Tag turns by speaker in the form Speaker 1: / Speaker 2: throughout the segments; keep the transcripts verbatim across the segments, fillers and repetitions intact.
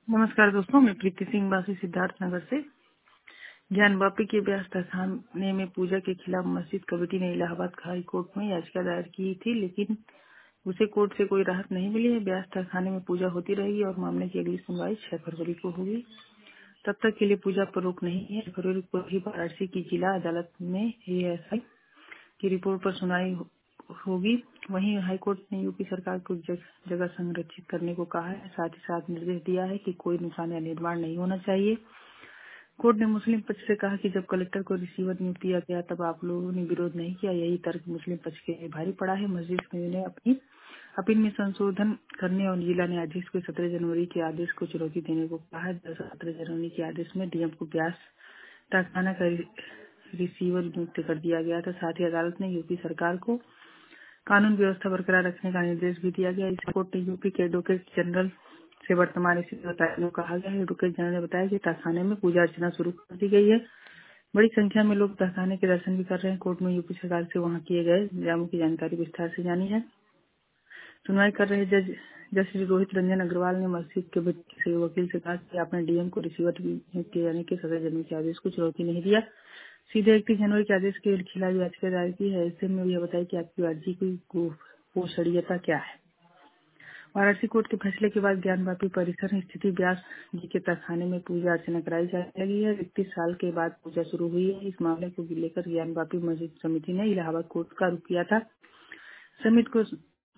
Speaker 1: नमस्कार दोस्तों, मैं प्रीति सिंह वासी सिद्धार्थ नगर से। ज्ञान वापी के ब्यास तहखाने में पूजा के खिलाफ मस्जिद कमेटी ने इलाहाबाद हाई कोर्ट में याचिका दायर की थी, लेकिन उसे कोर्ट से कोई राहत नहीं मिली है। ब्यास तहखाने में पूजा होती रहेगी और मामले की अगली सुनवाई छह फरवरी को होगी। तब तक के लिए पूजा पर रोक नहीं है। फरवरी को ही वाराणसी की जिला अदालत में एएसआई की रिपोर्ट पर सुनवाई हो- होगी। वहीं हाईकोर्ट ने यूपी सरकार को जग, जगह संरक्षित करने को कहा है। साथ ही साथ निर्देश दिया है कि कोई नुकसान या निर्माण नहीं होना चाहिए। कोर्ट ने मुस्लिम पक्ष से कहा कि जब कलेक्टर को रिसीवर नियुक्त किया गया तब आप लोगों ने विरोध नहीं किया। यही तर्क मुस्लिम पक्ष के लिए भारी पड़ा है। मस्जिद ने अपनी अपील में संशोधन करने और जिला न्यायाधीश को सत्रह जनवरी के आदेश को चुनौती देने को कहा है। सत्रह जनवरी के आदेश में डीएम को ब्यास तहखाना का रिसीवर नियुक्त कर दिया गया था। साथ ही अदालत ने यूपी सरकार को कानून व्यवस्था बरकरार रखने का निर्देश भी दिया गया। इस कोर्ट ने यूपी के एडवोकेट जनरल से वर्तमान स्थिति बताने को कहा गया है। एडवोकेट जनरल ने बताया कि तहखाने में पूजा अर्चना शुरू कर दी गई है। बड़ी संख्या में लोग तहखाने के दर्शन भी कर रहे हैं। कोर्ट में यूपी सरकार से वहां किए गए इंतजामों की जानकारी विस्तार से जानी है। सुनवाई कर रहे जज जज श्री रोहित रंजन अग्रवाल ने मस्जिद के व्यक्ति से वकील से कहा कि आपने डीएम को रिसीवर नियुक्त किए जाने के सत्रह जनवरी के आदेश को चुनौती नहीं दिया, सीधे इकतीस जनवरी के आदेश के खिलाफ याचिका दायर की है। ऐसे में यह बताया कि आपकी अर्जी की गोचरीयता क्या है। वाराणसी कोर्ट के फैसले के बाद ज्ञानवापी परिसर में स्थिति व्यास जी के तहखाने में पूजा अर्चना कराई जाने लगी है। इकतीस साल के बाद पूजा शुरू हुई है। इस मामले को लेकर ज्ञानवापी मस्जिद समिति ने इलाहाबाद कोर्ट का रुख किया था। समिति को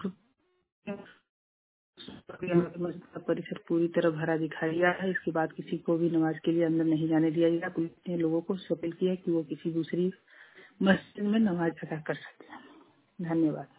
Speaker 1: मस्जिद का परिसर पूरी तरह भरा दिखाई दिया है। इसके बाद किसी को भी नमाज के लिए अंदर नहीं जाने दिया गया। पुलिस ने लोगों को अपील की है कि वो किसी दूसरी मस्जिद में नमाज अदा कर सकते हैं। धन्यवाद।